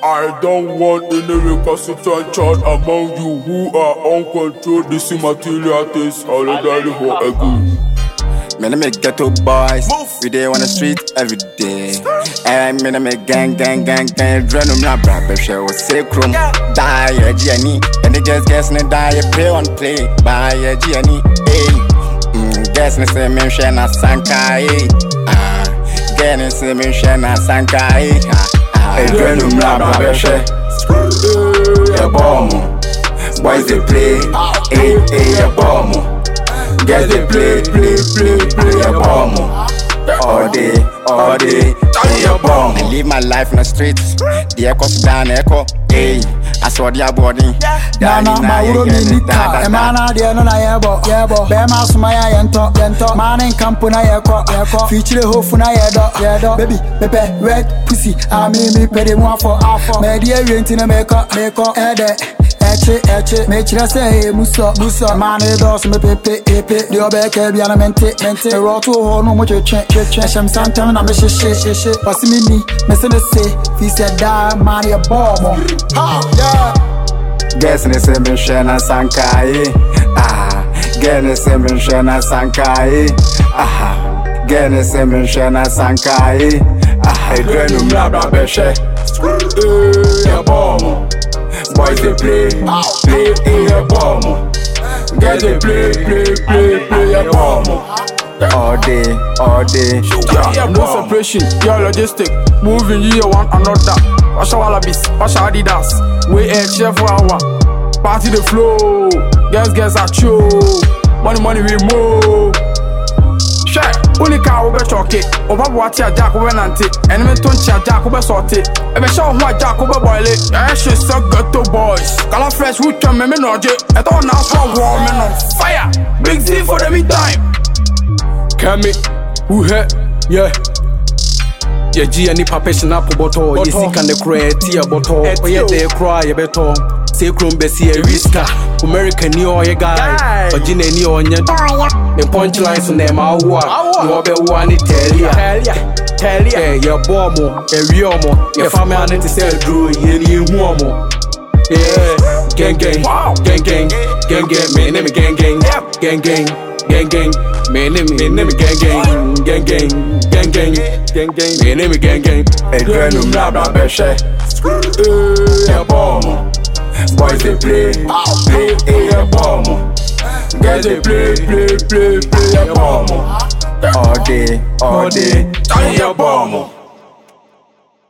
I don't want any recalcitrant child among you who are uncontrolled. This material taste already for a good. Me na me ghetto boys, we dey on the street every day. Me na me gang, drenum na brabbe show say chrome. Die a Jenny, and the guess na die play on play. Buy a Jenny, guess na say me share na sankai. Guess na me share na sankai. Drenum na brabbe show. Ya bomb, boys they play. Ya bomb. Guys they play a bomb all day, play a bomb. I live my life in the streets. The echoes down echo, I saw their body. Nana, my uro minita, Emana, the no yebo, Bema Sumaya yento, man in Campuna yako, feature hofuna yedo, baby, pepe, red pussy, I mean me pay one for half, media renting a maker, Eche, make you say, Musa, man, does me pepe, the obeke, biana mente, a roto, no much check, some sometime I'm a shit, what's me, Messina say, he said, die, man, a bomb. Guess ni se me shena sankai. Gene se me shena sankai. Gene se me shena sankai. Drenum na brabbe she. Ya bomb. Boys they play a bomb. Guys they play a bomb. All day. No separation, your logistic. Moving you one another. Wash our wallabies, wash our Adidas. We air chef for our party the flow. Girls are true. Money we move. Share, only car over choke. Over what ya jack over nanti. Enemy don't ya jack over sorty. Ever show what jack over boil it. I should suck ghetto boys. Color fresh wood can me no j. I don't know for warming on fire. Big Z for the meantime. Kami, who hurt? Yeah. Yeah, G and the papation apple bottle. You see, can the cry, tea bottle. Oh, yeah, they cry a better. Say, Crum Bessie, a risker. American New York guy. Or Gina New York. The punchlines on them are what? You be one tell ya. Your bomb, a riomo. Your family on it to sell drew, you womo. Yeah, gang, me name gang. Gang, me name gang, me name gang. Drenum na brabbe she. Ya bomb. Boys they play a bomb. Guys they play a bomb. All day, play a bomb.